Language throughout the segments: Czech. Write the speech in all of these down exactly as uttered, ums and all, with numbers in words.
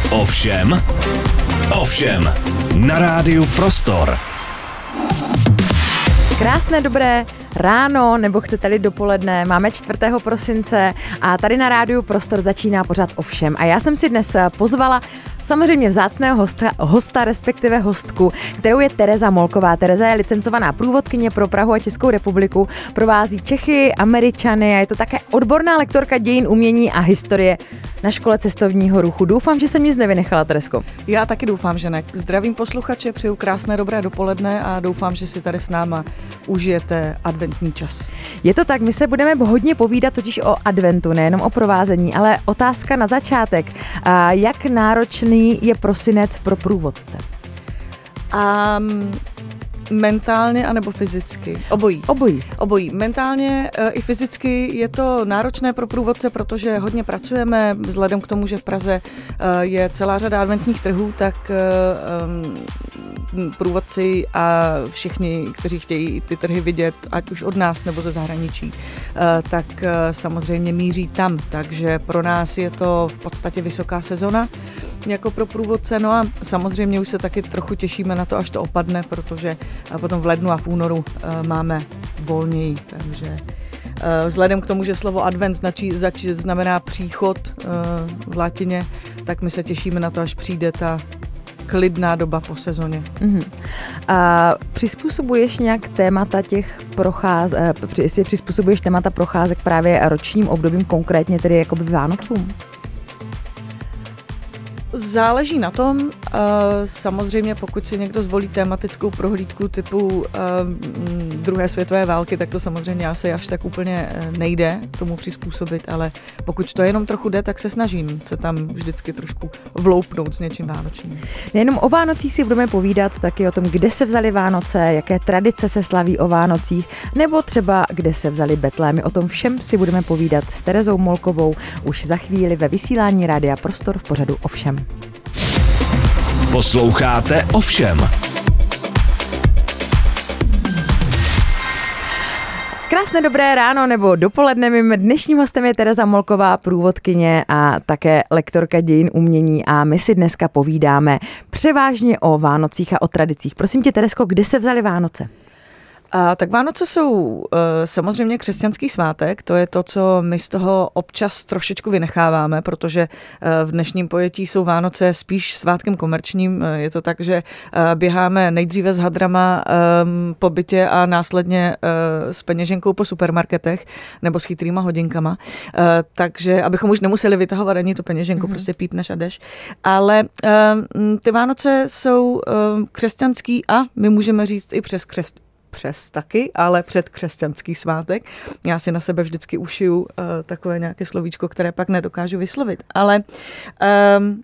Ovšem, ovšem, na rádiu Prostor. Krásné dobré ráno, nebo chcete-li dopoledne, máme čtvrtého prosince a tady na rádiu Prostor začíná pořad Ovšem. A já jsem si dnes pozvala samozřejmě vzácného hosta, hosta, respektive hostku, kterou je Tereza Molková. Tereza je licencovaná průvodkyně pro Prahu a Českou republiku, provází Čechy, Američany a je to také odborná lektorka dějin umění a historie na škole cestovního ruchu. Doufám, že jsem nic nevynechala, Teresko. Já taky doufám, že ne. Zdravím posluchače, přeju krásné dobré dopoledne a doufám, že si tady s náma užijete adventní čas. Je to tak, my se budeme hodně povídat totiž o adventu, nejenom o provázení, ale otázka na začátek. A jak náročný je prosinec pro průvodce? Um, mentálně anebo fyzicky? Obojí. Obojí. Obojí. Mentálně e, i fyzicky je to náročné pro průvodce, protože hodně pracujeme, vzhledem k tomu, že v Praze e, je celá řada adventních trhů, tak e, e, průvodci a všichni, kteří chtějí ty trhy vidět, ať už od nás nebo ze zahraničí, e, tak e, samozřejmě míří tam. Takže pro nás je to v podstatě vysoká sezona jako pro průvodce. No a samozřejmě už se taky trochu těšíme na to, až to opadne, protože a potom v lednu a v únoru uh, máme volněji, takže uh, vzhledem k tomu, že slovo advent značí, zač, znamená příchod uh, v latině, tak my se těšíme na to, až přijde ta klidná doba po sezóně. Uh-huh. A přizpůsobuješ nějak témata těch procházek, si přizpůsobuješ témata procházek právě ročním obdobím, konkrétně tedy jakoby Vánocům? Záleží na tom, samozřejmě pokud si někdo zvolí tematickou prohlídku typu druhé světové války, tak to samozřejmě asi až tak úplně nejde tomu přizpůsobit, ale pokud to jenom trochu jde, tak se snažím se tam vždycky trošku vloupnout s něčím vánočním. Nejenom o Vánocích si budeme povídat, taky o tom, kde se vzaly Vánoce, jaké tradice se slaví o Vánocích, nebo třeba kde se vzaly betlémy. O tom všem si budeme povídat s Terezou Molkovou už za chvíli ve vysílání Rádia Prostor v pořadu Ovšem. Posloucháte Ovšem. Krásné dobré ráno nebo dopoledne. Mým dnešním hostem je Tereza Molková, průvodkyně a také lektorka dějin umění a my si dneska povídáme převážně o Vánocích a o tradicích. Prosím tě, Teresko, kde se vzaly Vánoce? A tak Vánoce jsou uh, samozřejmě křesťanský svátek, to je to, co my z toho občas trošičku vynecháváme, protože uh, v dnešním pojetí jsou Vánoce spíš svátkem komerčním. Uh, je to tak, že uh, běháme nejdříve s hadrama um, po bytě a následně uh, s peněženkou po supermarketech nebo s chytrýma hodinkama, uh, takže abychom už nemuseli vytahovat ani tu peněženku, mm-hmm. prostě pípneš a jdeš. Ale uh, ty Vánoce jsou uh, křesťanský a my můžeme říct i přes křesťanství. Přes taky, ale před křesťanský svátek. Já si na sebe vždycky ušiju uh, takové nějaké slovíčko, které pak nedokážu vyslovit. Ale um,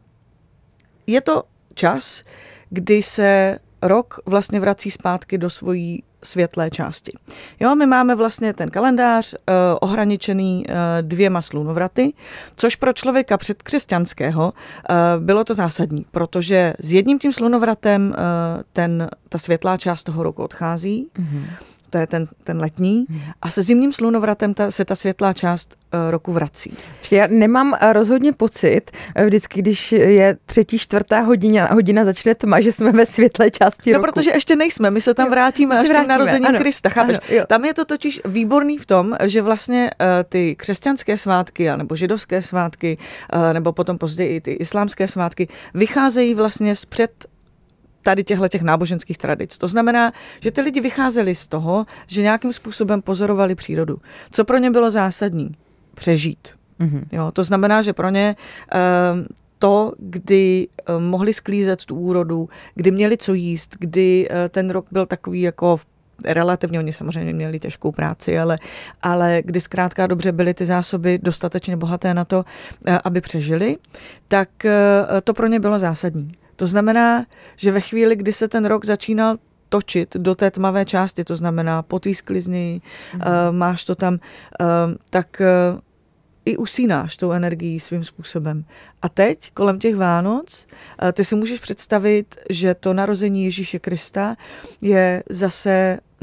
je to čas, kdy se rok vlastně vrací zpátky do svojí světlé části. Jo, my máme vlastně ten kalendář uh, ohraničený uh, dvěma slunovraty, což pro člověka předkřesťanského uh, bylo to zásadní, protože s jedním tím slunovratem uh, ten, ta světlá část toho roku odchází, mm-hmm. to je ten, ten letní, mm-hmm. a se zimním slunovratem ta, se ta světlá část uh, roku vrací. Já nemám rozhodně pocit, vždycky, když je třetí, čtvrtá hodina, hodina začne tma, že jsme ve světlé části no, roku. protože ještě nejsme, my se tam vrátíme až tím narozením ano, Krista, chápeš? Ano, tam je to totiž výborný v tom, že vlastně uh, ty křesťanské svátky, nebo židovské svátky, uh, nebo potom později i ty islámské svátky, vycházejí vlastně zpřed tady těchto těch náboženských tradic. To znamená, že ty lidi vycházeli z toho, že nějakým způsobem pozorovali přírodu. Co pro ně bylo zásadní? Přežít. Mm-hmm. Jo, to znamená, že pro ně uh, to, kdy uh, mohli sklízet tu úrodu, kdy měli co jíst, kdy uh, ten rok byl takový jako relativně, oni samozřejmě měli těžkou práci, ale, ale kdy zkrátka dobře byly ty zásoby dostatečně bohaté na to, uh, aby přežili, tak uh, to pro ně bylo zásadní. To znamená, že ve chvíli, kdy se ten rok začínal točit do té tmavé části, to znamená po té sklizni, mm. uh, máš to tam, uh, tak uh, i usínáš tou energií svým způsobem. A teď, kolem těch Vánoc, ty si můžeš představit, že to narození Ježíše Krista je zase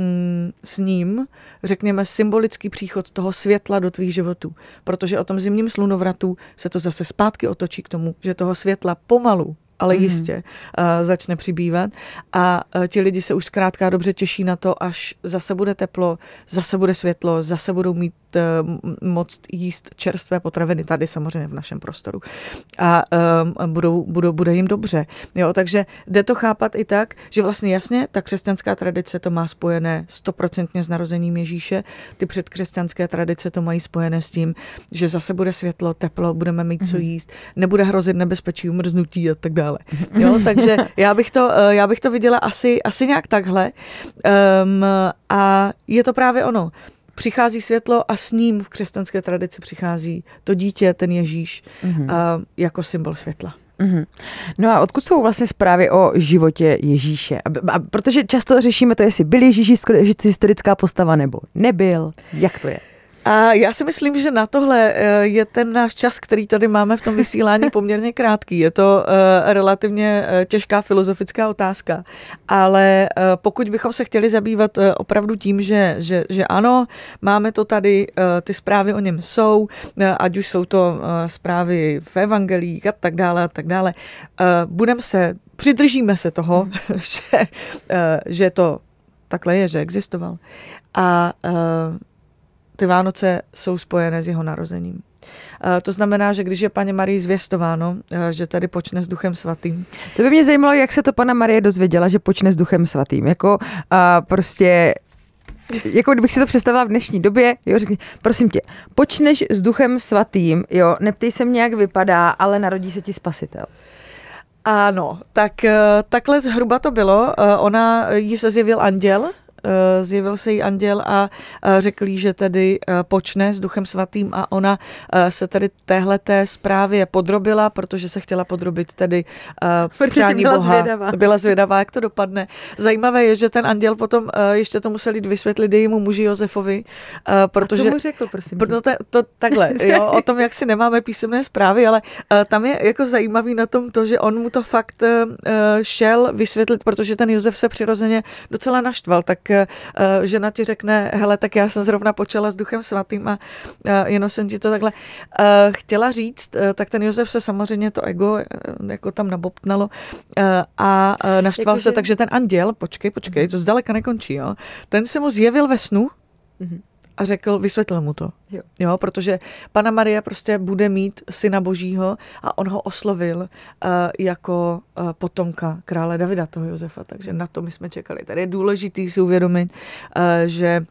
mm, s ním, řekněme, symbolický příchod toho světla do tvých životů. Protože o tom zimním slunovratu se to zase zpátky otočí k tomu, že toho světla pomalu, ale mm. jistě uh, začne přibývat a uh, ti lidi se už zkrátka dobře těší na to, až zase bude teplo, zase bude světlo, zase budou mít uh, moct jíst čerstvé potraviny tady samozřejmě v našem prostoru a uh, budou, budou, bude jim dobře. Jo, takže jde to chápat i tak, že vlastně jasně ta křesťanská tradice to má spojené stoprocentně s narozením Ježíše, ty předkřesťanské tradice to mají spojené s tím, že zase bude světlo, teplo, budeme mít mm. co jíst, nebude hrozit nebezpečí umrznutí a tak dále. Jo, takže já bych to, já bych to viděla asi, asi nějak takhle. Um, a je to právě ono. Přichází světlo a s ním v křesťanské tradici přichází to dítě, ten Ježíš, mm-hmm. uh, jako symbol světla. Mm-hmm. No a odkud jsou vlastně zprávy o životě Ježíše? A, a protože často řešíme to, jestli byl Ježíš historická postava nebo nebyl. Jak to je? A já si myslím, že na tohle je ten náš čas, který tady máme v tom vysílání poměrně krátký. Je to uh, relativně uh, těžká filozofická otázka, ale uh, pokud bychom se chtěli zabývat uh, opravdu tím, že, že, že ano, máme to tady, uh, ty zprávy o něm jsou, uh, ať už jsou to uh, zprávy v evangelích a tak dále a tak dále, uh, budeme se, přidržíme se toho, hmm. že, uh, že to takhle je, že existoval. A uh, ty Vánoce jsou spojené s jeho narozením. To znamená, že když je Panně Marii zvěstováno, že tady počne s Duchem svatým. To by mě zajímalo, jak se to Panna Marie dozvěděla, že počne s Duchem svatým. Jako a prostě, jako kdybych si to představila v dnešní době, jo, řekni, prosím tě, počneš s Duchem svatým, jo, neptej se mě, jak vypadá, ale narodí se ti spasitel. Ano, tak takhle zhruba to bylo. Ona jí se zjevil anděl, zjevil se jí anděl a řekl jí, že tedy počne s Duchem svatým a ona se tedy téhleté zprávě podrobila, protože se chtěla podrobit tedy přání byla Boha. Zvědavá. Byla zvědavá, jak to dopadne. Zajímavé je, že ten anděl potom ještě to musel jít vysvětlit jejímu muži Josefovi, protože... A co mu řekl, prosím? To, to takhle, jo, o tom, jak si nemáme písemné zprávy, ale tam je jako zajímavý na tom to, že on mu to fakt šel vysvětlit, protože ten Josef se přirozeně docela naštval, tak žena ti řekne, hele, tak já jsem zrovna počala s Duchem svatým a jenom jsem ti to takhle chtěla říct, tak ten Josef se samozřejmě to ego jako tam nabobtnalo a naštval jako se, že... takže ten anděl, počkej, počkej, to zdaleka nekončí, jo, ten se mu zjevil ve snu a řekl, vysvětlil mu to. Jo. Jo, protože Panna Marie prostě bude mít syna Božího a on ho oslovil uh, jako uh, potomka krále Davida, toho Josefa, takže na to my jsme čekali. Tady je důležitý si uvědomit, uh, že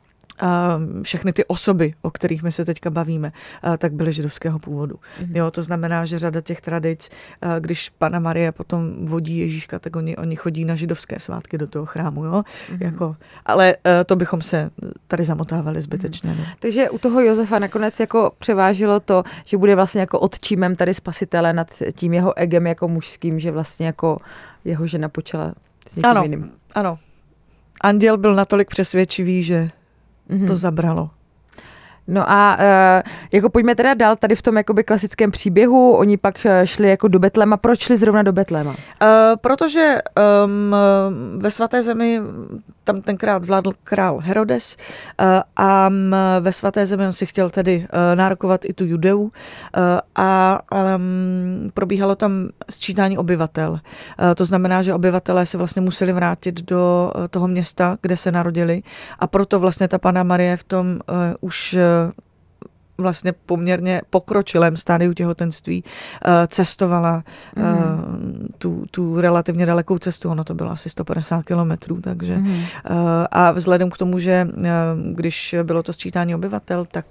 Uh, všechny ty osoby, o kterých my se teďka bavíme, uh, tak byly židovského původu. Mm-hmm. Jo, to znamená, že řada těch tradic, uh, když Panna Marie potom vodí Ježíška, tak oni, oni chodí na židovské svátky do toho chrámu. Jo? Mm-hmm. Jako, ale uh, to bychom se tady zamotávali zbytečně. Mm-hmm. Takže u toho Josefa nakonec jako převážilo to, že bude vlastně jako otčímem tady spasitele nad tím jeho egem jako mužským, že vlastně jako jeho žena počala s někým ano, jiným. Ano. Anděl byl natolik přesvědčivý, že mm-hmm. to zabralo. No a uh, jako pojďme teda dál tady v tom jakoby klasickém příběhu. Oni pak šli jako do Betléma. Proč šli zrovna do Betléma? Uh, protože um, ve Svaté zemi tam tenkrát vládl král Herodes uh, a um, ve Svaté zemi on si chtěl tedy uh, nárokovat i tu Judeu uh, a um, probíhalo tam sčítání obyvatel. Uh, to znamená, že obyvatelé se vlastně museli vrátit do uh, toho města, kde se narodili a proto vlastně ta Panna Marie v tom uh, už vlastně poměrně pokročilém stádiu těhotenství cestovala mm. tu, tu relativně dalekou cestu, ono to bylo asi sto padesát kilometrů, takže mm. a vzhledem k tomu, že když bylo to sčítání obyvatel, tak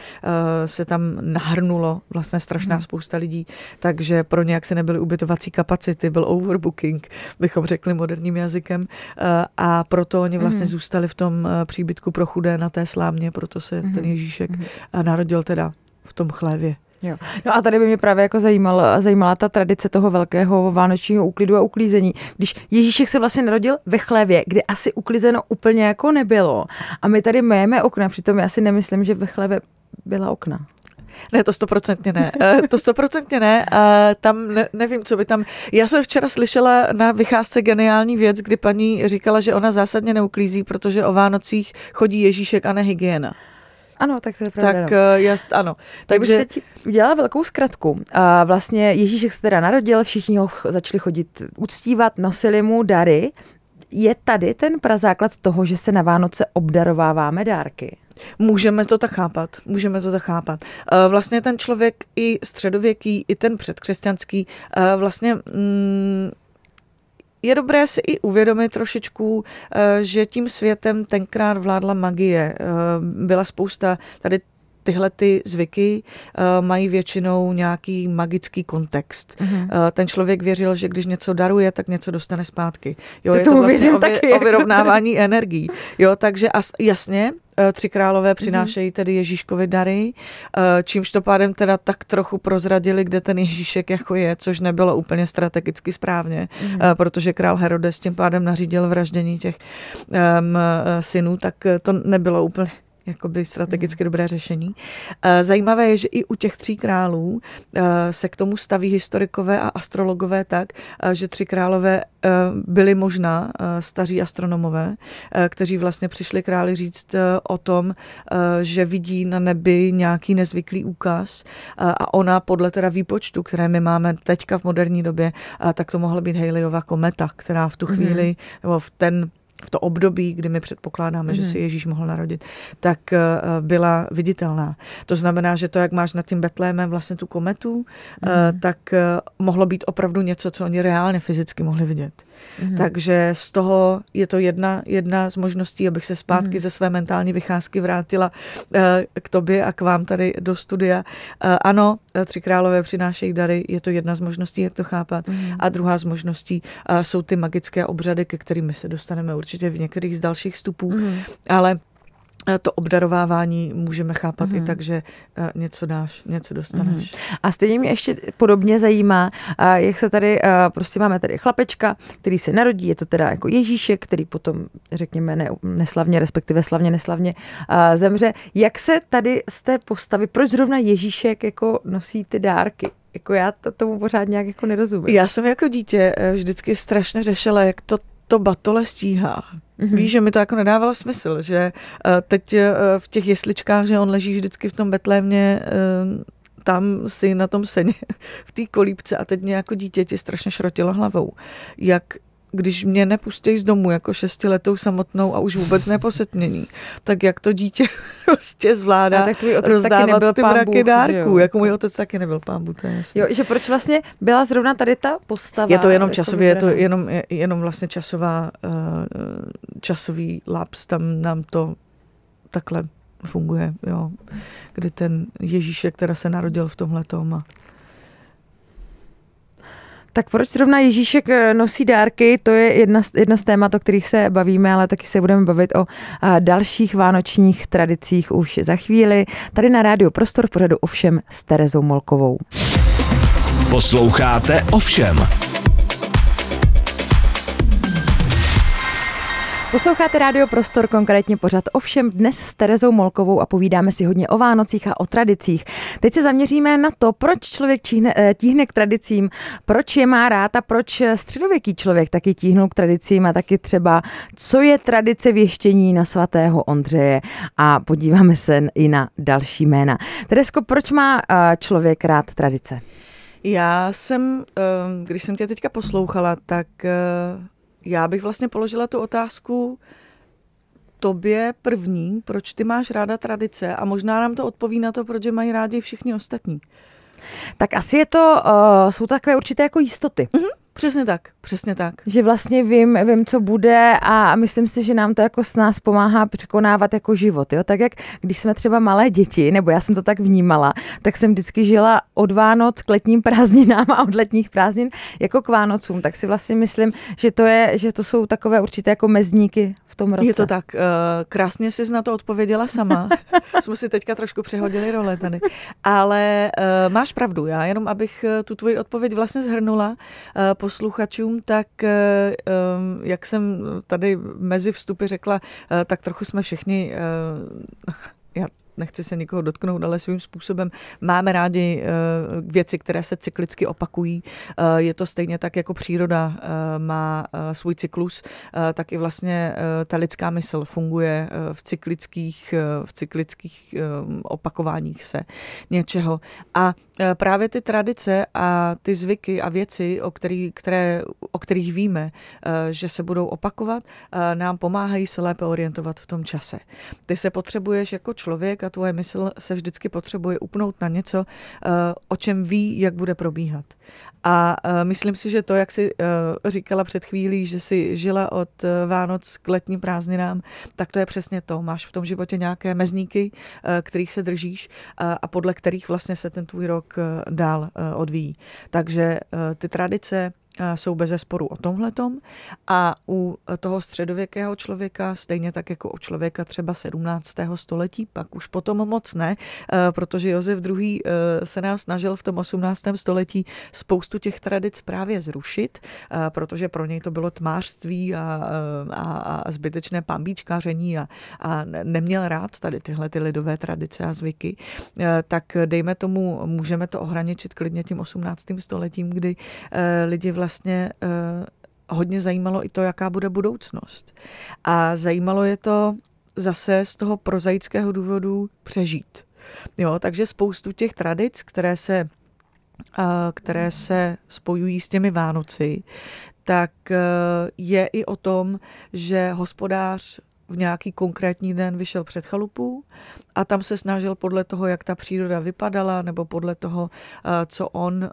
se tam nahrnulo vlastně strašná mm. spousta lidí, takže pro ně, jak se nebyly ubytovací kapacity, byl overbooking, bychom řekli moderním jazykem a proto oni vlastně mm. zůstali v tom příbytku pro chudé na té slámě, proto se mm. ten Ježíšek mm. narodil teda v tom chlévě. Jo. No a tady by mě právě jako zajímala, zajímala ta tradice toho velkého vánočního úklidu a uklízení. Když Ježíšek se vlastně narodil ve chlévě, kde asi uklizeno úplně jako nebylo. A my tady máme okna, přitom já si nemyslím, že ve chlévě byla okna. Ne, to stoprocentně ne. Uh, to stoprocentně ne. Uh, tam ne, nevím, co by tam... Já jsem včera slyšela na vycházce geniální věc, kdy paní říkala, že ona zásadně neuklízí, protože o Vánocích chodí Ježíšek a ne hygiena. Ano, tak to je pravda. Tak no. jas, ano. Takže teď udělala velkou zkratku. A vlastně Ježíšek se teda narodil, všichni ho začali chodit uctívat, nosili mu dary. Je tady ten prazáklad toho, že se na Vánoce obdarováváme dárky? Můžeme to tak chápat, můžeme to tak chápat. Vlastně ten člověk i středověký, i ten předkřesťanský, vlastně mm, je dobré si i uvědomit trošičku, že tím světem tenkrát vládla magie. Byla spousta tady tyhle ty zvyky uh, mají většinou nějaký magický kontext. Mm-hmm. Uh, ten člověk věřil, že když něco daruje, tak něco dostane zpátky. Jo, to je to vlastně o, taky, o vyrovnávání energií. Jo, takže as, jasně, uh, tři králové přinášejí mm-hmm. tedy Ježíškovi dary, uh, čímž to pádem teda tak trochu prozradili, kde ten Ježíšek jako je, což nebylo úplně strategicky správně, mm-hmm. uh, protože král Herodes tím pádem nařídil vraždění těch um, synů, tak to nebylo úplně jakoby strategicky dobré řešení. Zajímavé je, že i u těch tří králů se k tomu staví historikové a astrologové tak, že tři králové byli možná staří astronomové, kteří vlastně přišli králi říct o tom, že vidí na nebi nějaký nezvyklý úkaz a ona podle teda výpočtu, které my máme teďka v moderní době, tak to mohla být Halleyova kometa, která v tu chvíli, nebo v ten v to období, kdy my předpokládáme, mm. že si Ježíš mohl narodit, tak uh, byla viditelná. To znamená, že to, jak máš nad tím Betlémem vlastně tu kometu, mm. uh, tak uh, mohlo být opravdu něco, co oni reálně fyzicky mohli vidět. Mm. Takže z toho je to jedna, jedna z možností, abych se zpátky mm. ze své mentální vycházky vrátila uh, k tobě a k vám tady do studia. Uh, ano, tři králové přinášejí dary, je to jedna z možností, jak to chápat. Mm. A druhá z možností uh, jsou ty magické obřady, ke kterým my se dostaneme určitě v některých z dalších vstupů, mm. ale to obdarovávání můžeme chápat mm. i tak, že uh, něco dáš, něco dostaneš. Mm. A stejně mě ještě podobně zajímá, uh, jak se tady, uh, prostě máme tady chlapečka, který se narodí, je to teda jako Ježíšek, který potom, řekněme, ne, neslavně, respektive slavně, neslavně uh, zemře. Jak se tady z té postavy, proč zrovna Ježíšek jako nosí ty dárky? Jako já to, tomu pořád nějak jako nerozumím. Já jsem jako dítě vždycky strašně řešila, jak to to batole stíhá. Mm-hmm. Víš, že mi to jako nedávalo smysl, že uh, teď uh, v těch jesličkách, že on leží vždycky v tom Betlémě, uh, tam si na tom seně, v té kolíbce a teď mě jako dítě ti strašně šrotilo hlavou. Jak když mě nepustí z domu jako šestiletou samotnou a už vůbec neposetmění, tak jak to dítě prostě zvládá rozdávat ty mraky dárků. Jako můj otec taky nebyl pán Bůh, to je jasný. Jo, že proč vlastně byla zrovna tady ta postava? Je to jenom časově, je to jenom, jenom vlastně časová, uh, časový laps, tam nám to takhle funguje, jo. Kdy ten Ježíšek, která se narodil v tomhletom a tak proč zrovna Ježíšek nosí dárky, to je jedna z, jedna z témat, o kterých se bavíme, ale taky se budeme bavit o a, dalších vánočních tradicích už za chvíli. Tady na Rádiu Prostor v pořadu Ovšem s Terezou Molkovou. Posloucháte Ovšem. Posloucháte Rádio Prostor, konkrétně pořad Ovšem dnes s Terezou Molkovou a povídáme si hodně o Vánocích a o tradicích. Teď se zaměříme na to, proč člověk tíhne, tíhne k tradicím, proč je má rád a proč středověký člověk taky tíhnul k tradicím a taky třeba, co je tradice věštění na svatého Ondřeje a podíváme se i na další jména. Terezko, proč má člověk rád tradice? Já jsem, když jsem tě teďka poslouchala, tak já bych vlastně položila tu otázku tobě první, proč ty máš ráda tradice a možná nám to odpoví na to, proč je mají rádi všichni ostatní. Tak asi je to, uh, jsou takové určité jako jistoty. Mm-hmm. Přesně tak, přesně tak. Že vlastně vím, vím, co bude a myslím si, že nám to jako s nás pomáhá překonávat jako život. Jo? Tak jak když jsme třeba malé děti, nebo já jsem to tak vnímala, tak jsem vždycky žila od Vánoc k letním prázdninám a od letních prázdnin jako k Vánocům. Tak si vlastně myslím, že to, je, že to jsou takové určité jako mezníky v tom roce. Je to tak. Krásně jsi na to odpověděla sama. Jsme si teďka trošku přehodili role tady. Ale máš pravdu. Já jenom, abych tu tvoji odpověď vlastně zhrnula posluchačům, tak jak jsem tady mezi vstupy řekla, tak trochu jsme všichni, já nechci se nikoho dotknout, ale svým způsobem máme rádi věci, které se cyklicky opakují. Je to stejně tak, jako příroda má svůj cyklus, tak i vlastně ta lidská mysl funguje v cyklických, v cyklických opakováních se něčeho. A právě ty tradice a ty zvyky a věci, o, který, které, o kterých víme, že se budou opakovat, nám pomáhají se lépe orientovat v tom čase. Ty se potřebuješ jako člověk a tvoje mysl se vždycky potřebuje upnout na něco, o čem ví, jak bude probíhat. A myslím si, že to, jak jsi říkala před chvílí, že jsi žila od Vánoc k letním prázdninám, tak to je přesně to. Máš v tom životě nějaké mezníky, kterých se držíš a podle kterých vlastně se ten tvůj rok dál odvíjí. Takže ty tradice jsou bezesporu o tomhletom a u toho středověkého člověka, stejně tak jako u člověka třeba sedmnáctého století, pak už potom moc ne, protože Josef druhý. se nám snažil v tom osmnáctém století spoustu těch tradic právě zrušit, protože pro něj to bylo tmářství a, a, a zbytečné pambíčkaření a, a neměl rád tady tyhle ty lidové tradice a zvyky, tak dejme tomu, můžeme to ohraničit klidně tím osmnáctým stoletím, kdy lidi vlastně vlastně eh, hodně zajímalo i to, jaká bude budoucnost. A zajímalo je to zase z toho prozaického důvodu přežít. Jo, takže spoustu těch tradic, které se, eh, které se spojují s těmi Vánoci, tak eh, je i o tom, že hospodář v nějaký konkrétní den vyšel před chalupu a tam se snažil podle toho, jak ta příroda vypadala, nebo podle toho, co on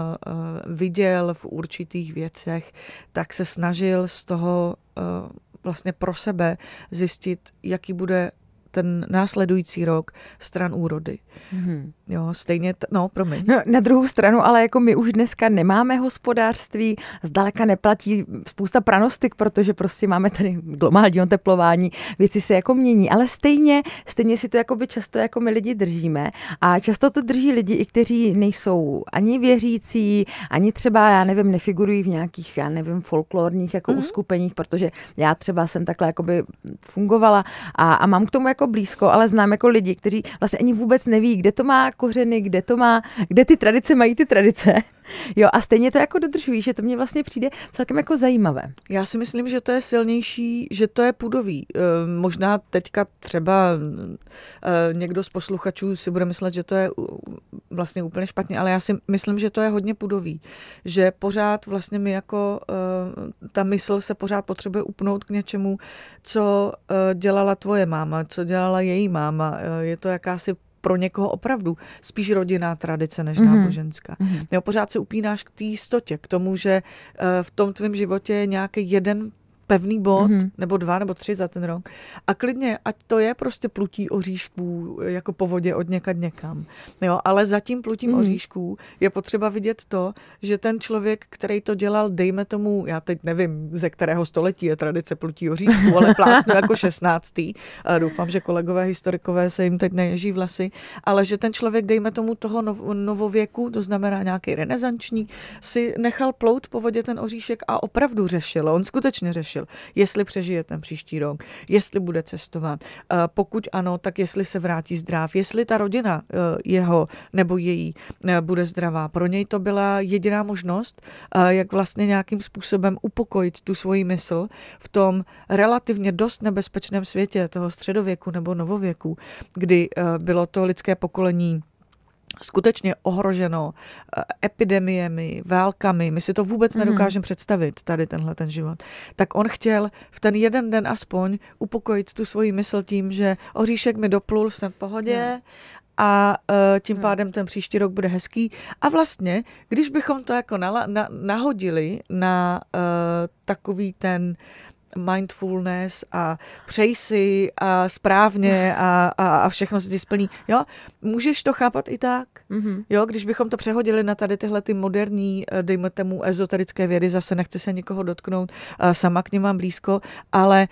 viděl v určitých věcech, tak se snažil z toho vlastně pro sebe zjistit, jaký bude ten následující rok stran úrody. Mm-hmm. Jo, stejně, t- no, promiň. No, na druhou stranu, ale jako my už dneska nemáme hospodářství, zdaleka neplatí spousta pranostik, protože prostě máme tady globální oteplování, věci se jako mění, ale stejně, stejně si to jakoby často jako my lidi držíme a často to drží lidi, i kteří nejsou ani věřící, ani třeba, já nevím, nefigurují v nějakých, já nevím, folklorních jako mm-hmm. uskupeních, protože já třeba jsem takhle jakoby fungovala a, a mám k tomu jako blízko, ale znám jako lidi, kteří vlastně ani vůbec neví, kde to má kořeny, kde to má, kde ty tradice mají ty tradice. Jo, a stejně to jako dodržují, že to mně vlastně přijde celkem jako zajímavé. Já si myslím, že to je silnější, že to je pudový. E, možná teďka třeba e, někdo z posluchačů si bude myslet, že to je vlastně úplně špatně, ale já si myslím, že to je hodně pudový. Že pořád vlastně my jako e, ta mysl se pořád potřebuje upnout k něčemu, co e, dělala tvoje máma, co dělala její máma. E, je to jakási pro někoho opravdu spíš rodinná tradice než mm-hmm. náboženská. Mm-hmm. Jo, pořád se upínáš k té jistotě, k tomu, že uh, v tom tvém životě je nějaký jeden pevný bod, mm-hmm. nebo dva, nebo tři za ten rok. A klidně, ať to je prostě plutí oříšků jako po vodě od někad někam. Jo, ale za tím plutím mm-hmm. oříšků je potřeba vidět to, že ten člověk, který to dělal, dejme tomu, já teď nevím, ze kterého století je tradice plutí oříšků, ale plácnu jako šestnáctý. A doufám, že kolegové historikové se jim teď neježí vlasy, ale že ten člověk, dejme tomu toho novověku, to znamená nějaký renesanční, si nechal plout po vodě ten oříšek a opravdu řešil. On skutečně řešil, jestli přežije ten příští rok, jestli bude cestovat, pokud ano, tak jestli se vrátí zdrav, jestli ta rodina jeho nebo její bude zdravá. Pro něj to byla jediná možnost, jak vlastně nějakým způsobem upokojit tu svoji mysl v tom relativně dost nebezpečném světě toho středověku nebo novověku, kdy bylo to lidské pokolení skutečně ohroženo epidemiemi, válkami, my si to vůbec nedokážeme mm. představit, tady tenhle ten život. Tak on chtěl v ten jeden den aspoň upokojit tu svoji mysl tím, že oříšek mi doplul, jsem v pohodě no. a uh, tím no. pádem ten příští rok bude hezký. A vlastně, když bychom to jako nala, na, nahodili na uh, takový ten mindfulness a přej si a správně a, a, a všechno se ti splní. Jo? Můžeš to chápat i tak. Mm-hmm. Jo? Když bychom to přehodili na tady tyhle ty moderní, dejme tomu ezoterické vědy, zase nechci se nikoho dotknout, sama k nim mám blízko, ale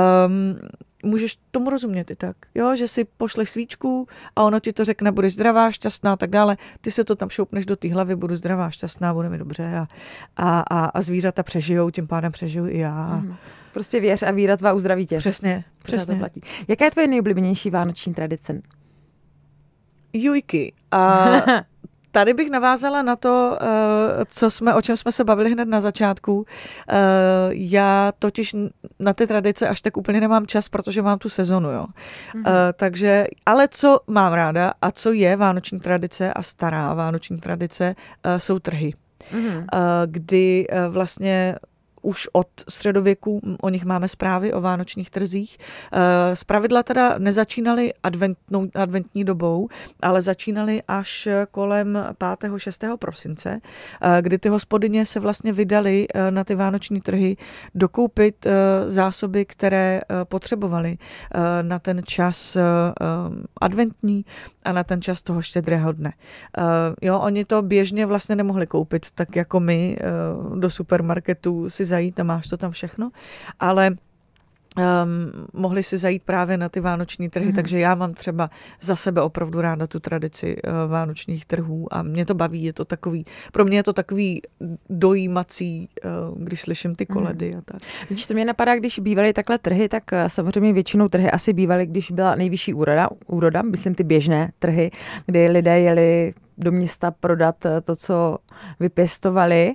um, můžeš tomu rozumět i tak, jo? Že si pošleš svíčku a ono ti to řekne, budeš zdravá, šťastná a tak dále. Ty se to tam šoupneš do té hlavy, budu zdravá, šťastná, bude mi dobře a, a, a, a zvířata přežijou, tím pádem přežiju i já. Mm-hmm. Prostě věř a víra tvá uzdraví tě. Přesně, přesně. To platí. Jaká je tvoje nejoblíbenější vánoční tradice? Jujky. A tady bych navázala na to, co jsme, o čem jsme se bavili hned na začátku. Já totiž na ty tradice až tak úplně nemám čas, protože mám tu sezonu, jo. Mm-hmm. Takže, ale co mám ráda a co je vánoční tradice a stará vánoční tradice, jsou trhy. Mm-hmm. Kdy vlastně už od středověku o nich máme zprávy o vánočních trzích. Zpravidla teda nezačínaly adventnou, adventní dobou, ale začínaly až kolem pátého šestého prosince, kdy ty hospodyně se vlastně vydaly na ty vánoční trhy dokoupit zásoby, které potřebovali na ten čas adventní a na ten čas toho štědrého dne. Jo, oni to běžně vlastně nemohli koupit, tak jako my do supermarketu si zajít a máš to tam všechno, ale um, mohli si zajít právě na ty vánoční trhy, mm. takže já mám třeba za sebe opravdu ráda tu tradici uh, vánočních trhů a mě to baví, je to takový, pro mě je to takový dojímací, uh, když slyším ty koledy mm. a tak. Vidíš, to mě napadá, když bývaly takhle trhy, tak samozřejmě většinou trhy asi bývaly, když byla nejvyšší úroda, úroda, myslím ty běžné trhy, kdy lidé jeli do města prodat to, co vypěstovali.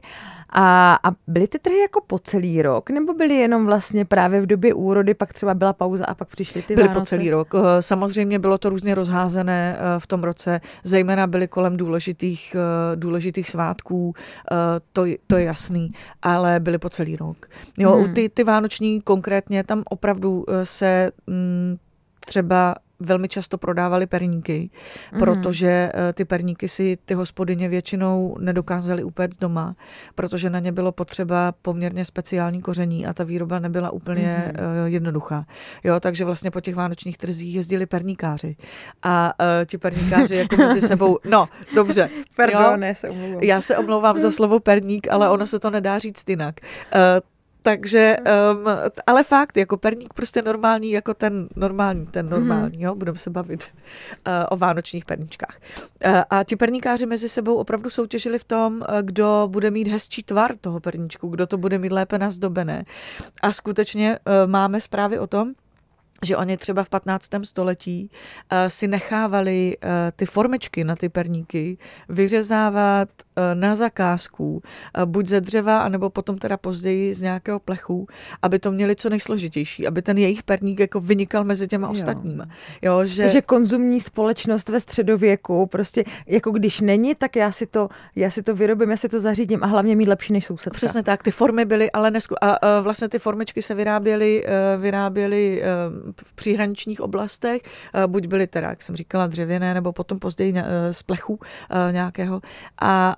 A, a byly ty trhy jako po celý rok, nebo byly jenom vlastně právě v době úrody, pak třeba byla pauza a pak přišly ty byly Vánoce? Po celý rok. Samozřejmě bylo to různě rozházené v tom roce, zejména byly kolem důležitých, důležitých svátků, to, to je jasný, ale byly po celý rok. Jo, hmm. ty, ty vánoční konkrétně, tam opravdu se m, třeba velmi často prodávali perníky, mm. protože ty perníky si ty hospodyně většinou nedokázaly upéct doma, protože na ně bylo potřeba poměrně speciální koření a ta výroba nebyla úplně mm. jednoduchá. Jo, takže vlastně po těch vánočních trzích jezdili perníkáři. A uh, ti perníkáři jako mezi sebou, no, dobře. Pardon, ne, se omlouvám. Já se omlouvám za slovo perník, ale ono se to nedá říct jinak. Uh, Takže, um, ale fakt, jako perník prostě normální, jako ten normální, ten normální, mm. jo, budeme se bavit uh, o vánočních perníčkách. Uh, a ti perníkáři mezi sebou opravdu soutěžili v tom, uh, kdo bude mít hezčí tvar toho perníčku, kdo to bude mít lépe nazdobené. A skutečně uh, máme zprávy o tom, že oni třeba v patnáctém století uh, si nechávali uh, ty formičky na ty perníky vyřezávat uh, na zakázku, uh, buď ze dřeva, anebo potom teda později z nějakého plechu, aby to měli co nejsložitější, aby ten jejich perník jako vynikal mezi těma ostatníma. Jo, že... Takže konzumní společnost ve středověku, prostě jako když není, tak já si to, já si to vyrobím, já si to zařídím a hlavně mít lepší než sousedka. Přesně tak, ty formy byly, ale nesku... a, a vlastně ty formičky se vyráběly, uh, vyráběly uh, v příhraničních oblastech, buď byly teda, jak jsem říkala, dřevěné, nebo potom později z plechu nějakého. A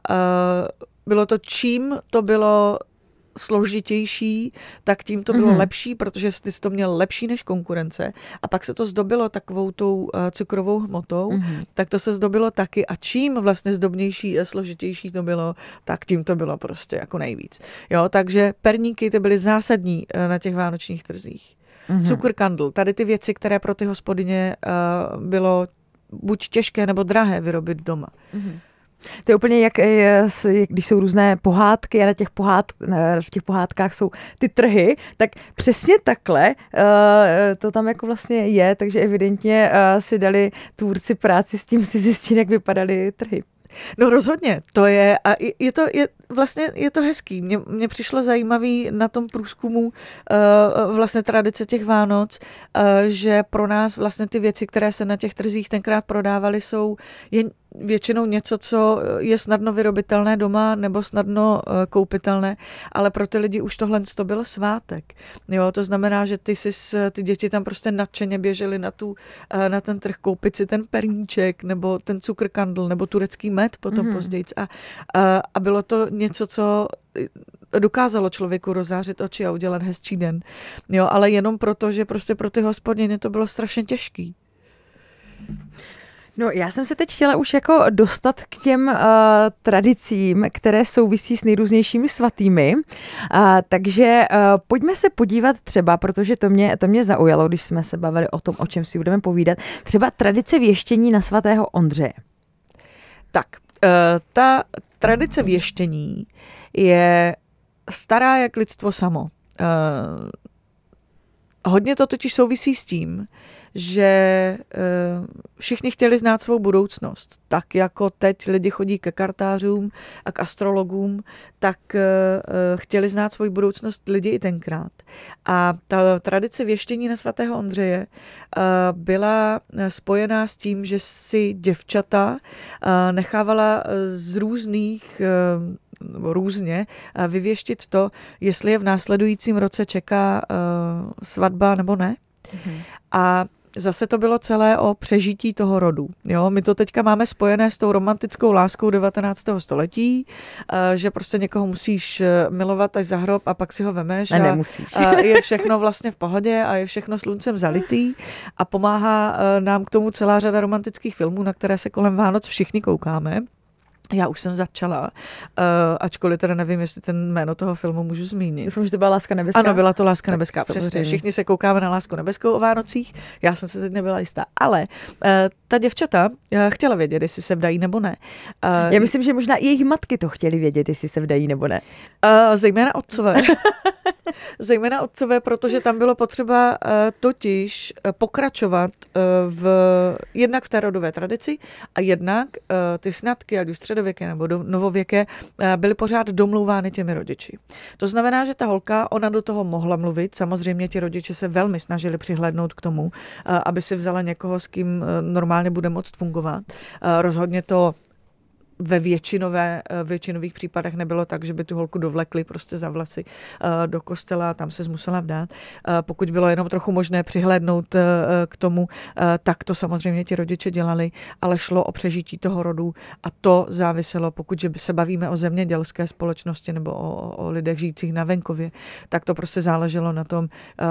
bylo to, čím to bylo složitější, tak tím to bylo mm-hmm. lepší, protože ty jsi to měl lepší než konkurence. A pak se to zdobilo takovou tou cukrovou hmotou, mm-hmm. tak to se zdobilo taky. A čím vlastně zdobnější a složitější to bylo, tak tím to bylo prostě jako nejvíc. Jo, takže perníky ty byly zásadní na těch vánočních trzích. Mm-hmm. Cukr kandl, tady ty věci, které pro ty hospodyně uh, bylo buď těžké nebo drahé vyrobit doma. Mm-hmm. To je úplně jak, jak když jsou různé pohádky a na těch pohád, v těch pohádkách jsou ty trhy, tak přesně takhle uh, to tam jako vlastně je, takže evidentně uh, si dali tvůrci práci s tím si zjistit, jak vypadaly trhy. No rozhodně, to je, a je to, je, vlastně je to hezký. Mně, mně přišlo zajímavý na tom průzkumu uh, vlastně tradice těch Vánoc, uh, že pro nás vlastně ty věci, které se na těch trzích tenkrát prodávaly, jsou jen většinou něco, co je snadno vyrobitelné doma nebo snadno uh, koupitelné, ale pro ty lidi už tohle to byl svátek. Jo, to znamená, že ty, jsi, ty děti tam prostě nadšeně běžely na, tu, uh, na ten trh koupit si ten perníček nebo ten cukr kandl nebo turecký med potom mm-hmm. později. A, uh, a bylo to něco, co dokázalo člověku rozářit oči a udělat hezčí den. Jo, ale jenom proto, že prostě pro ty hospodyně to bylo strašně těžký. No, já jsem se teď chtěla už jako dostat k těm uh, tradicím, které souvisí s nejrůznějšími svatými. Uh, takže uh, pojďme se podívat třeba, protože to mě, to mě zaujalo, když jsme se bavili o tom, o čem si budeme povídat, třeba tradice věštění na svatého Ondřeje. Tak, uh, ta tradice věštění je stará jak lidstvo samo. Uh, hodně to totiž souvisí s tím, že všichni chtěli znát svou budoucnost. Tak jako teď lidi chodí ke kartářům a k astrologům, tak chtěli znát svou budoucnost lidi i tenkrát. A ta tradice věštění na svatého Ondřeje byla spojená s tím, že si děvčata nechávala z různých různě vyvěštit to, jestli je v následujícím roce čeká uh, svatba nebo ne. Mm-hmm. A zase to bylo celé o přežití toho rodu. Jo? My to teďka máme spojené s tou romantickou láskou devatenáctého století, uh, že prostě někoho musíš milovat až za hrob a pak si ho vemeš. A nemusíš. A, a je všechno vlastně v pohodě a je všechno sluncem zalitý a pomáhá uh, nám k tomu celá řada romantických filmů, na které se kolem Vánoc všichni koukáme. Já už jsem začala, uh, ačkoliv teda nevím, jestli ten jméno toho filmu můžu zmínit. Doufám, že to byla Láska nebeská. Ano, byla to Láska nebeská, tak, přesně. Všichni se koukáme na Lásku nebeskou o Vánocích, já jsem se teď nebyla jistá. Ale uh, ta děvčata uh, chtěla vědět, jestli se vdají nebo ne. Uh, Já myslím, že možná i jejich matky to chtěly vědět, jestli se vdají nebo ne. Uh, zejména otcové. Zejména otcové, protože tam bylo potřeba uh, totiž uh, pokračovat uh, v jednak v té rodové tradici a jednak uh, ty snadky, ať už středověké nebo do, novověké, uh, byly pořád domlouvány těmi rodiči. To znamená, že ta holka, ona do toho mohla mluvit, samozřejmě ti rodiče se velmi snažili přihlédnout k tomu, uh, aby si vzala někoho, s kým uh, normálně bude moct fungovat. Uh, rozhodně to ve většinové, většinových případech nebylo tak, že by tu holku dovlekli prostě za vlasy do kostela a tam se musela vdát. Pokud bylo jenom trochu možné přihlédnout k tomu, tak to samozřejmě ti rodiče dělali, ale šlo o přežití toho rodu a to záviselo, pokud že se bavíme o zemědělské společnosti nebo o, o lidech žijících na venkově, tak to prostě záleželo na tom,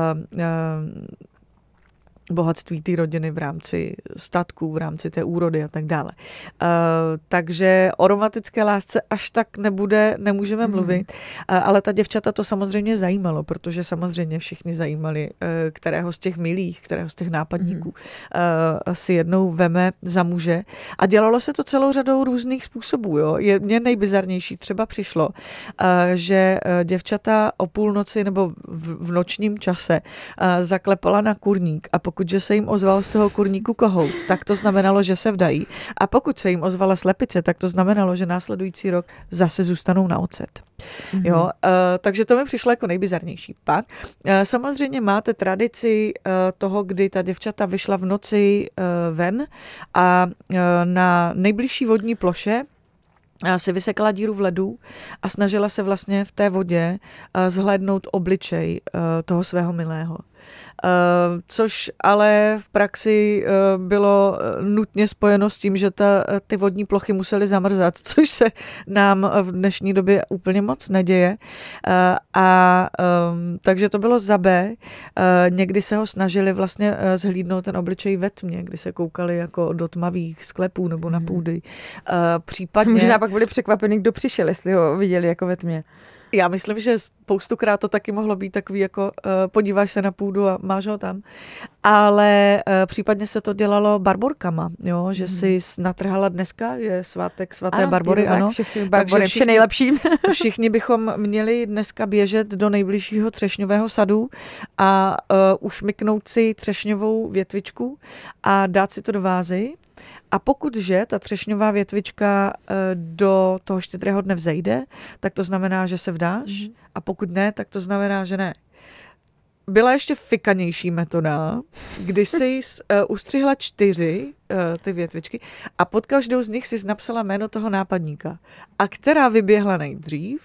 bohatství té rodiny v rámci statků, v rámci té úrody a tak dále. Uh, takže o romantické lásce až tak nebude, nemůžeme mluvit, uh, ale ta děvčata to samozřejmě zajímalo, protože samozřejmě všichni zajímali, uh, kterého z těch milých, kterého z těch nápadníků uh, si jednou veme za muže. A dělalo se to celou řadou různých způsobů. Jo? Je, mně nejbizarnější třeba přišlo, uh, že uh, děvčata o půlnoci nebo v, v nočním čase uh, zaklepala na kurník a pokud že se jim ozval z toho kurníku kohout, tak to znamenalo, že se vdají. A pokud se jim ozvala slepice, tak to znamenalo, že následující rok zase zůstanou na ocet. Mm-hmm. Jo, uh, takže to mi přišlo jako nejbizarnější. Pak uh, samozřejmě máte tradici uh, toho, kdy ta děvčata vyšla v noci uh, ven a uh, na nejbližší vodní ploše si vysekala díru v ledu a snažila se vlastně v té vodě uh, zhlédnout obličej uh, toho svého milého. Uh, což ale v praxi uh, bylo nutně spojeno s tím, že ta, ty vodní plochy musely zamrzat, což se nám v dnešní době úplně moc neděje. Uh, a um, takže to bylo za B. Uh, někdy se ho snažili vlastně uh, zhlídnout ten obličej ve tmě, kdy se koukali jako do tmavých sklepů nebo na půdy. Uh, případně... Možná pak byli překvapení, kdo přišel, jestli ho viděli jako ve tmě. Já myslím, že spoustukrát to taky mohlo být takový, jako uh, podíváš se na půdu a máš ho tam. Ale uh, případně se to dělalo barborkama, jo? Že mm. si natrhala dneska, je svátek svaté ano, Barbory, ano. Všechny barbory, vše nejlepší. Všichni bychom měli dneska běžet do nejbližšího třešňového sadu a uh, ušmyknout si třešňovou větvičku a dát si to do vázy. A pokud že ta třešňová větvička do toho štědrého dne vzejde, tak to znamená, že se vdáš mm. a pokud ne, tak to znamená, že ne. Byla ještě fikanější metoda, kdy jsi uh, ustřihla čtyři uh, ty větvičky a pod každou z nich jsi napsala jméno toho nápadníka. A která vyběhla nejdřív,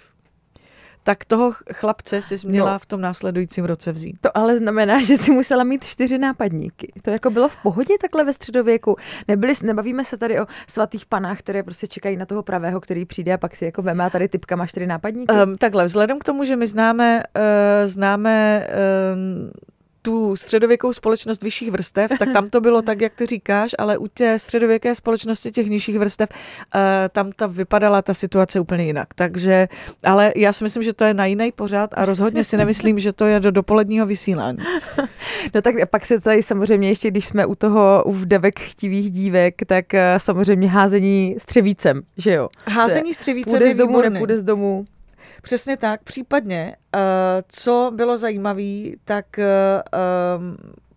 tak toho chlapce si měla no, v tom následujícím roce vzít. To ale znamená, že si musela mít čtyři nápadníky. To jako bylo v pohodě takhle ve středověku. Nebyli, nebavíme se tady o svatých panách, které prostě čekají na toho pravého, který přijde a pak si jako veme a tady typka má čtyři nápadníky. Um, takhle, vzhledem k tomu, že my známe, uh, známe um, tu středověkou společnost vyšších vrstev, tak tam to bylo tak, jak ty říkáš, ale u té středověké společnosti těch nižších vrstev, uh, tam ta vypadala ta situace úplně jinak. Takže, ale já si myslím, že to je na jiný pořad a rozhodně si nemyslím, že to je do dopoledního vysílání. No tak pak se tady samozřejmě ještě, když jsme u toho u vdavek chtivých dívek, tak uh, samozřejmě házení střevícem, že jo? Házení střevícem půjde je z domu, výborný. nepůjde z domu. Přesně tak, případně, uh, co bylo zajímavé, tak uh, um,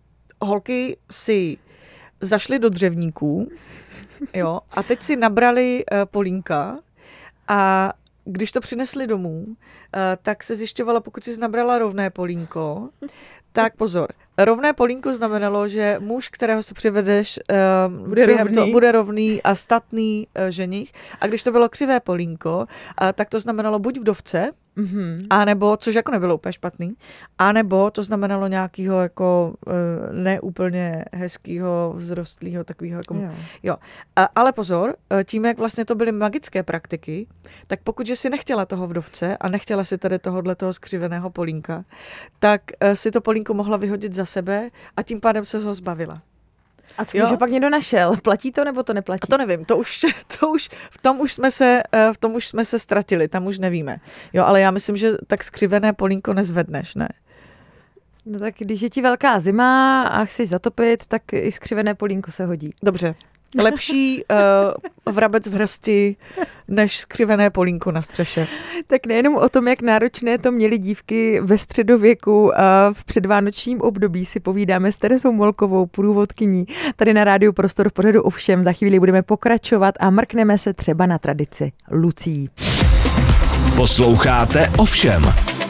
holky si zašly do dřevníků, jo, a teď si nabrali uh, polínka a když to přinesli domů, uh, tak se zjišťovalo, pokud jsi nabrala rovné polínko, tak pozor, rovné polínko znamenalo, že muž, kterého si přivedeš, uh, bude, rovný. To, bude rovný a statný uh, ženich. A když to bylo křivé polínko, uh, tak to znamenalo buď vdovce, mm-hmm. a nebo, což jako nebylo úplně špatný, a nebo to znamenalo nějakého jako uh, neúplně hezkýho, vzrostlýho, takového jako... Jo. Jo. A, ale pozor, tím, jak vlastně to byly magické praktiky, tak pokud že si nechtěla toho vdovce a nechtěla si tady tohohle toho skřiveného polínka, tak uh, si to polínko mohla vyhodit za sebe a tím pádem se ho zbavila. A co když ho pak někdo našel? Platí to nebo to neplatí? A to nevím, to už, to už, v tom už jsme se, v tom už jsme se ztratili, tam už nevíme. Jo, ale já myslím, že tak skřivené polínko nezvedneš, ne? No tak když je ti velká zima a chceš zatopit, tak i skřivené polínko se hodí. Dobře. Lepší uh, vrabec v hrsti, než skřivené polínko na střeše. Tak nejenom o tom, jak náročné to měly dívky ve středověku a v předvánočním období si povídáme s Terezou Molkovou, průvodkyní, tady na Rádiu Prostor v pořadu Ovšem. Za chvíli budeme pokračovat a mrkneme se třeba na tradici Lucí. Posloucháte Ovšem.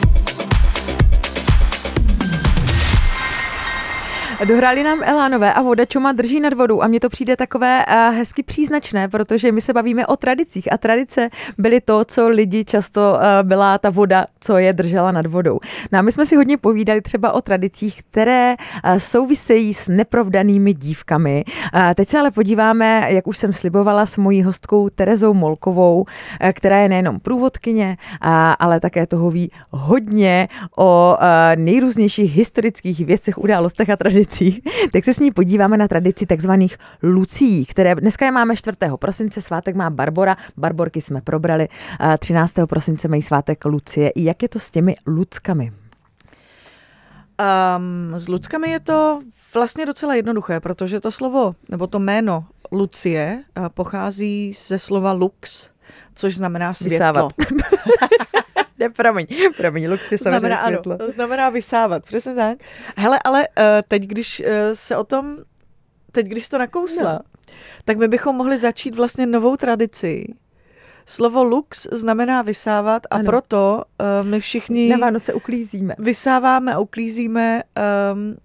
Dohráli nám Elánové a voda čoma drží nad vodou a mně to přijde takové uh, hezky příznačné, protože my se bavíme o tradicích a tradice byly to, co lidi často uh, byla ta voda, co je držela nad vodou. No a my jsme si hodně povídali třeba o tradicích, které uh, souvisejí s neprovdanými dívkami. Uh, teď se ale podíváme, jak už jsem slibovala, s mojí hostkou Terezou Molkovou, uh, která je nejenom průvodkyně, uh, ale také toho ví hodně o uh, nejrůznějších historických věcech, událostech a tradicích. Tak se s ní podíváme na tradici takzvaných Lucí, které dneska je máme čtvrtého prosince, svátek má Barbora, Barborky jsme probrali, třináctého prosince mají svátek Lucie. Jak je to s těmi Luckami? Um, s Luckami je to vlastně docela jednoduché, protože to slovo, nebo to jméno Lucie pochází ze slova lux, což znamená světlo. Vysávat. Ne, promiň, promiň, lux je samozřejmě znamená, světlo. Ano, to znamená vysávat, přesně tak. Hele, ale teď, když se o tom, teď, když to nakousla, no. tak my bychom mohli začít vlastně novou tradici. Slovo lux znamená vysávat a ano. proto uh, my všichni na Vánoce uklízíme. Vysáváme a uklízíme, um,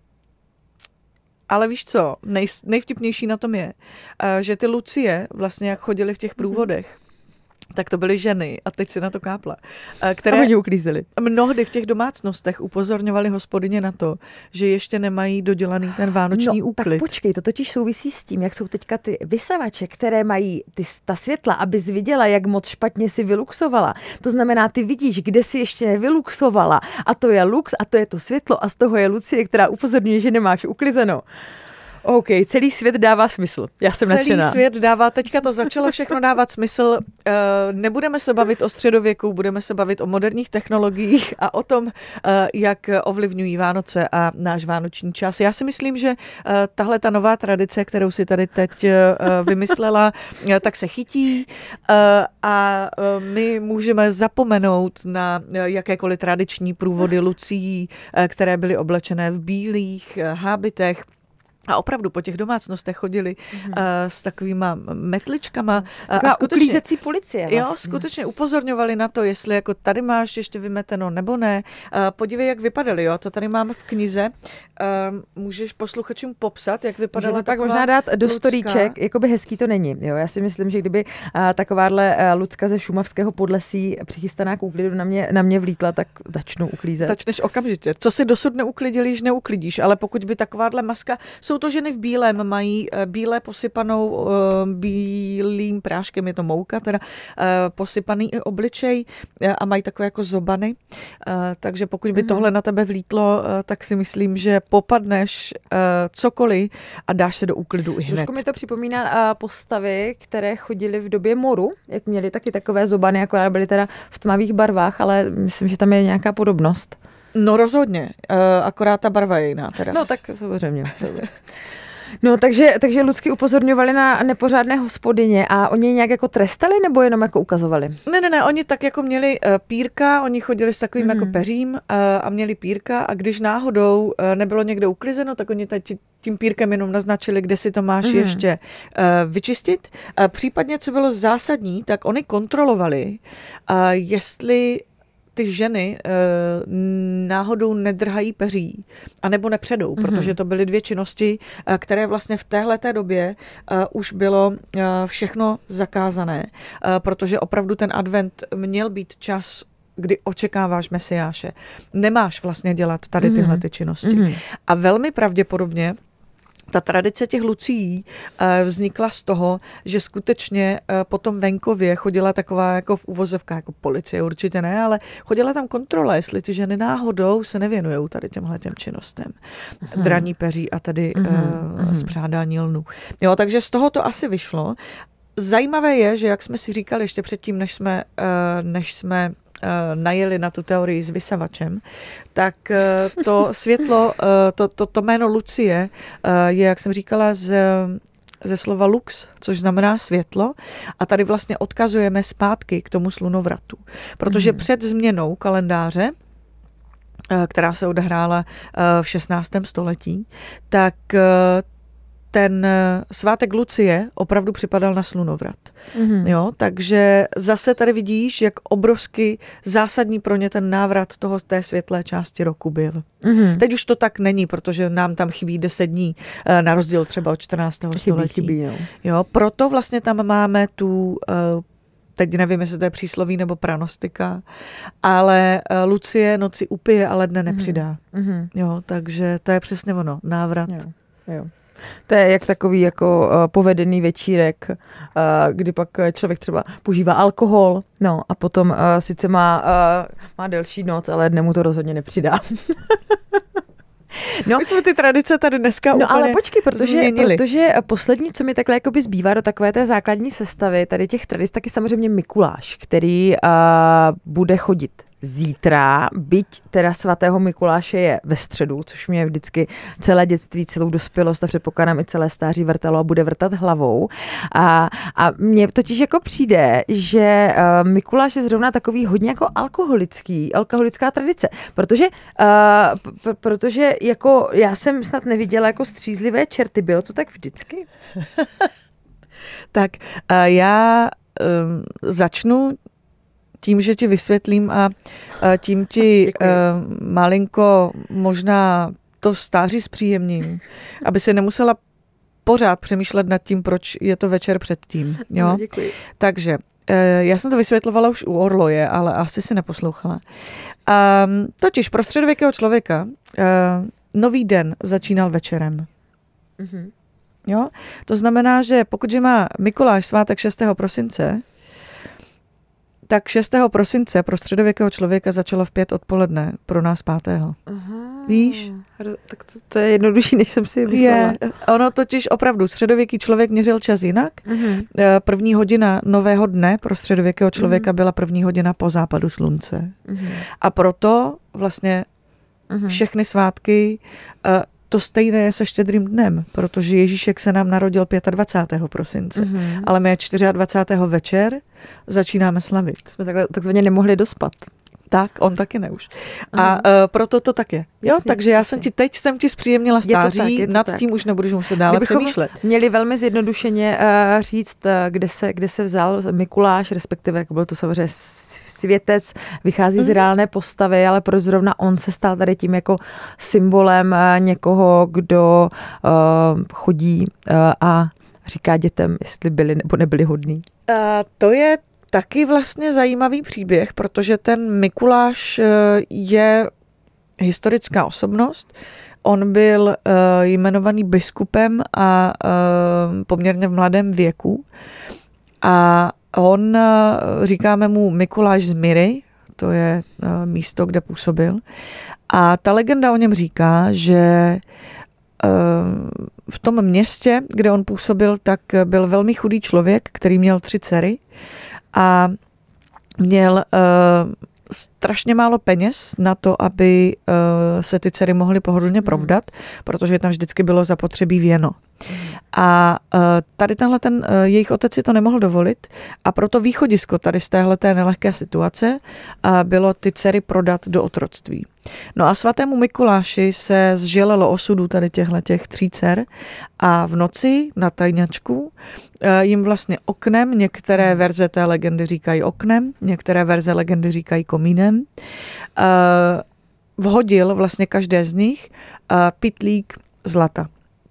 ale víš co, nej, nejvtipnější na tom je, uh, že ty Lucie vlastně jak chodily v těch průvodech, tak to byly ženy, a teď si na to kápla, které a oni uklízeli. Mnohdy v těch domácnostech upozorňovali hospodyně na to, že ještě nemají dodělaný ten vánoční no, úklid. Tak počkej, to totiž souvisí s tím, jak jsou teďka ty vysavače, které mají ty, ta světla, abys viděla, jak moc špatně si vyluxovala. To znamená, ty vidíš, kde si ještě nevyluxovala a to je lux a to je to světlo a z toho je Lucie, která upozorňuje, že nemáš uklizeno. OK, celý svět dává smysl. Já jsem celý nadšená. Celý svět dává, teďka to začalo všechno dávat smysl. Uh, nebudeme se bavit o středověku, budeme se bavit o moderních technologiích a o tom, uh, jak ovlivňují Vánoce a náš vánoční čas. Já si myslím, že uh, tahle ta nová tradice, kterou si tady teď uh, vymyslela, uh, tak se chytí uh, a uh, my můžeme zapomenout na uh, jakékoliv tradiční průvody Lucií, uh, které byly oblečené v bílých uh, hábitech. A opravdu po těch domácnostech chodili mm. uh, s takovýma metličkama. Taková uklízecí policie vlastně. Jo, skutečně upozorňovali na to, jestli jako tady máš ještě vymeteno nebo ne. Uh, podívej, jak vypadaly, jo, to tady máme v knize. Uh, můžeš posluchačům popsat, jak vypadala Můžeme taková pak možná dát do lucka. Storíček, jakoby hezký to není. Jo, já si myslím, že kdyby uh, takováhle uh, lucka ze šumavského podlesí přichystaná k úklidu na mě, na mě vlítla, tak začnu uklízet. Začneš okamžitě. Co si dosud neuklidil, již neuklidíš, ale pokud by takováhle maska, jsou to ženy v bílém, mají bílé posypanou bílým práškem, je to mouka, teda posypaný i obličej a mají takové jako zobany. Takže pokud by tohle na tebe vlítlo, tak si myslím, že popadneš cokoliv a dáš se do úklidu i hned. Trošku mi to připomíná postavy, které chodily v době moru, jak měly taky takové zobany, jako byly teda v tmavých barvách, ale myslím, že tam je nějaká podobnost. No rozhodně, akorát ta barva je jiná teda. No tak samozřejmě. No, takže, takže Lucky upozorňovali na nepořádné hospodyně a oni je nějak jako trestali nebo jenom jako ukazovali? Ne, ne, ne, oni tak jako měli uh, pírka, oni chodili s takovým mm. jako peřím uh, a měli pírka a když náhodou uh, nebylo někde uklizeno, tak oni tady tím pírkem jenom naznačili, kde si to máš mm. ještě uh, vyčistit. Uh, případně, co bylo zásadní, tak oni kontrolovali, uh, jestli ty ženy e, náhodou nedrhají peří, anebo nepředou, mm-hmm. protože to byly dvě činnosti, e, které vlastně v téhleté době e, už bylo e, všechno zakázané, e, protože opravdu ten advent měl být čas, kdy očekáváš Mesiáše. Nemáš vlastně dělat tady tyhle ty činnosti. Mm-hmm. A velmi pravděpodobně ta tradice těch lucií vznikla z toho, že skutečně po tom venkově chodila taková jako v uvozovkách, jako policie určitě ne, ale chodila tam kontrola, jestli ty ženy náhodou se nevěnujou tady těmhletěm činnostem. Aha. Draní peří a tady uh, spřádání lnu. Jo, takže z toho to asi vyšlo. Zajímavé je, že jak jsme si říkali ještě předtím, než jsme, uh, než jsme najeli na tu teorii s vysavačem, tak to světlo, to, to, to jméno Lucie je, jak jsem říkala, z, ze slova lux, což znamená světlo a tady vlastně odkazujeme zpátky k tomu slunovratu. Protože mm. před změnou kalendáře, která se odehrála v šestnáctém století, tak ten svátek Lucie opravdu připadal na slunovrat. Mm-hmm. Jo, takže zase tady vidíš, jak obrovsky zásadní pro ně ten návrat toho té světlé části roku byl. Mm-hmm. Teď už to tak není, protože nám tam chybí deset dní, na rozdíl třeba od čtrnáctého století. Chybí, jo. Jo, proto vlastně tam máme tu, teď nevím, jestli to je přísloví nebo pranostika, ale Lucie noci upije, ale dne nepřidá. Mm-hmm. Jo, takže to je přesně ono, návrat. Jo, jo. To je jak takový jako uh, povedený večírek, uh, kdy pak člověk třeba používá alkohol, no a potom uh, sice má, uh, má delší noc, ale dne mu to rozhodně nepřidá. No, my jsme ty tradice tady dneska no, úplně ale počkej, protože, změnili. protože poslední, co mi takhle jakoby zbývá do takové té základní sestavy, tady těch tradic, taky samozřejmě Mikuláš, který uh, bude chodit zítra, byť teda svatého Mikuláše je ve středu, což mě vždycky celé dětství, celou dospělost a předpokládám i celé stáří vrtalo a bude vrtat hlavou. A, a mně totiž jako přijde, že uh, Mikuláš je zrovna takový hodně jako alkoholický, alkoholická tradice, protože, uh, p- protože jako já jsem snad neviděla jako střízlivé čerty, bylo to tak vždycky? Tak uh, já um, začnu tím, že ti vysvětlím a tím ti uh, malinko možná to stáří zpříjemním, aby si nemusela pořád přemýšlet nad tím, proč je to večer předtím. Jo? No, děkuji. Takže uh, já jsem to vysvětlovala už u Orloje, ale asi si neposlouchala. Um, totiž pro středověkého člověka uh, nový den začínal večerem. Mm-hmm. Jo? To znamená, že pokud má Mikuláš svátek šestého prosince, tak šestého prosince pro středověkého člověka začalo v pět odpoledne, pro nás pátého. Aha, víš? Tak to, to je jednodušší, než jsem si myslela. Je, ono totiž opravdu, středověký člověk měřil čas jinak. Uh-huh. První hodina nového dne pro středověkého člověka uh-huh. byla první hodina po západu slunce. Uh-huh. A proto vlastně uh-huh. všechny svátky to stejné je se Štědrým dnem, protože Ježíšek se nám narodil dvacátého pátého prosince, mm-hmm. ale my dvacátého čtvrtého večer začínáme slavit. Jsme takhle takzvaně nemohli dospat. Tak, on taky ne už. A uh, proto to tak je. Jo, jasně, takže já jsem ti teď jsem ti zpříjemnila stáří, tak, nad tak. tím už nebudeš muset dále Kdybychom přemýšlet. Měli velmi zjednodušeně uh, říct, uh, kde, se, kde se vzal Mikuláš, respektive jako byl to samozřejmě světec, vychází mm. z reálné postavy, ale proč zrovna on se stal tady tím jako symbolem uh, někoho, kdo uh, chodí uh, a říká dětem, jestli byli nebo nebyli hodní. Uh, to je taky vlastně zajímavý příběh, protože ten Mikuláš je historická osobnost. On byl uh, jmenovaný biskupem a uh, poměrně v mladém věku. A on, uh, říkáme mu Mikuláš z Myry, to je uh, místo, kde působil. A ta legenda o něm říká, že uh, v tom městě, kde on působil, tak byl velmi chudý člověk, který měl tři dcery. A měl uh, strašně málo peněz na to, aby uh, se ty dcery mohly pohodlně provdat, mm. protože tam vždycky bylo zapotřebí věno. A tady tenhle ten jejich otec si to nemohl dovolit a proto východisko tady z téhleté nelehké situace bylo ty dcery prodat do otroctví. No a svatému Mikuláši se zželelo osudu tady těchto těch tří dcer a v noci na tajňačku jim vlastně oknem, některé verze té legendy říkají oknem, některé verze legendy říkají komínem, vhodil vlastně každé z nich pytlík zlata.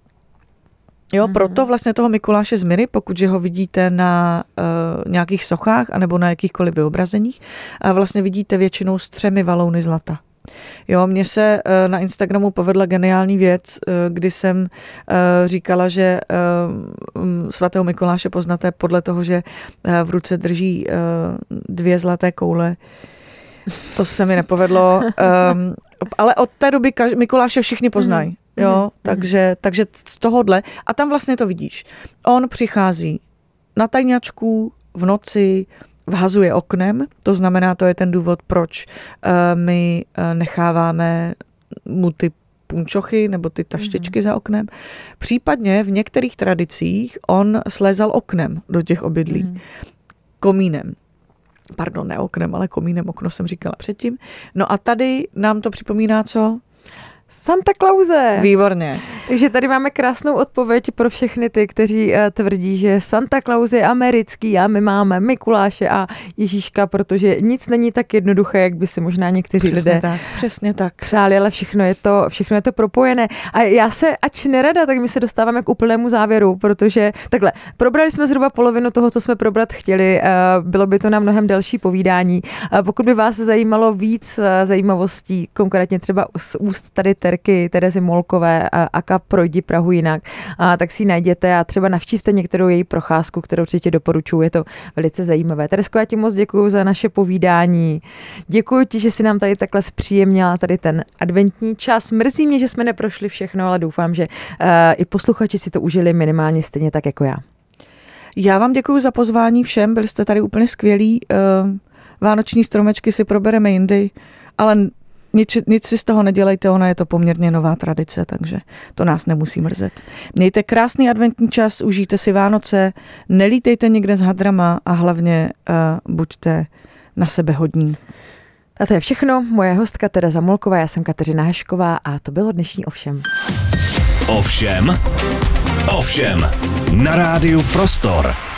Jo, mm-hmm. Proto vlastně toho Mikuláše z Myry, pokud ho vidíte na uh, nějakých sochách anebo na jakýchkoliv vyobrazeních, uh, vlastně vidíte většinou s třemi valouny zlata. Jo, mně se uh, na Instagramu povedla geniální věc, uh, kdy jsem uh, říkala, že uh, svatého Mikuláše poznáte podle toho, že uh, v ruce drží uh, dvě zlaté koule. To se mi nepovedlo, um, ale od té doby kaž- Mikuláše všichni poznají. Jo, mm-hmm. takže, takže z tohohle, a tam vlastně to vidíš. On přichází na tajňačku v noci, vhazuje oknem, to znamená, to je ten důvod, proč uh, my uh, necháváme mu ty punčochy nebo ty taštičky mm-hmm. za oknem. Případně v některých tradicích on slézal oknem do těch obydlí. Mm-hmm. Komínem. Pardon, ne oknem, ale komínem, okno jsem říkala předtím. No a tady nám to připomíná co? Santa Clause. Výborně. Takže tady máme krásnou odpověď pro všechny ty, kteří uh, tvrdí, že Santa Claus je americký a my máme Mikuláše a Ježíška, protože nic není tak jednoduché, jak by si možná někteří přesně lidé tak, přesně tak. přáli, ale všechno je, to, všechno je to propojené. A já se, ač nerada, tak my se dostáváme k úplnému závěru, protože takhle, probrali jsme zhruba polovinu toho, co jsme probrat chtěli, uh, bylo by to na mnohem delší povídání. Uh, pokud by vás zajímalo víc uh, zajímavostí, konkrétně třeba z úst tady Terky Terezy Molkové a aka Projdi Prahu jinak, a tak si ji najděte a třeba navštívte některou její procházku, kterou určitě doporučuji, je to velice zajímavé. Teresko, já ti moc děkuji za naše povídání. Děkuji ti, že jsi nám tady takhle zpříjemnila tady ten adventní čas. Mrzí mě, že jsme neprošli všechno, ale doufám, že uh, i posluchači si to užili minimálně stejně tak jako já. Já vám děkuji za pozvání všem, byli jste tady úplně skvělí. Uh, vánoční stromečky si probereme jindy, ale Nic, nic si z toho nedělejte, ona je to poměrně nová tradice, takže to nás nemusí mrzet. Mějte krásný adventní čas, užijte si Vánoce, nelítejte někde s hadrama a hlavně uh, buďte na sebe hodní. A to je všechno. Moje hostka Tereza Molková, já jsem Kateřina Hašková a to bylo dnešní Ovšem. Ovšem, ovšem, na rádiu Prostor.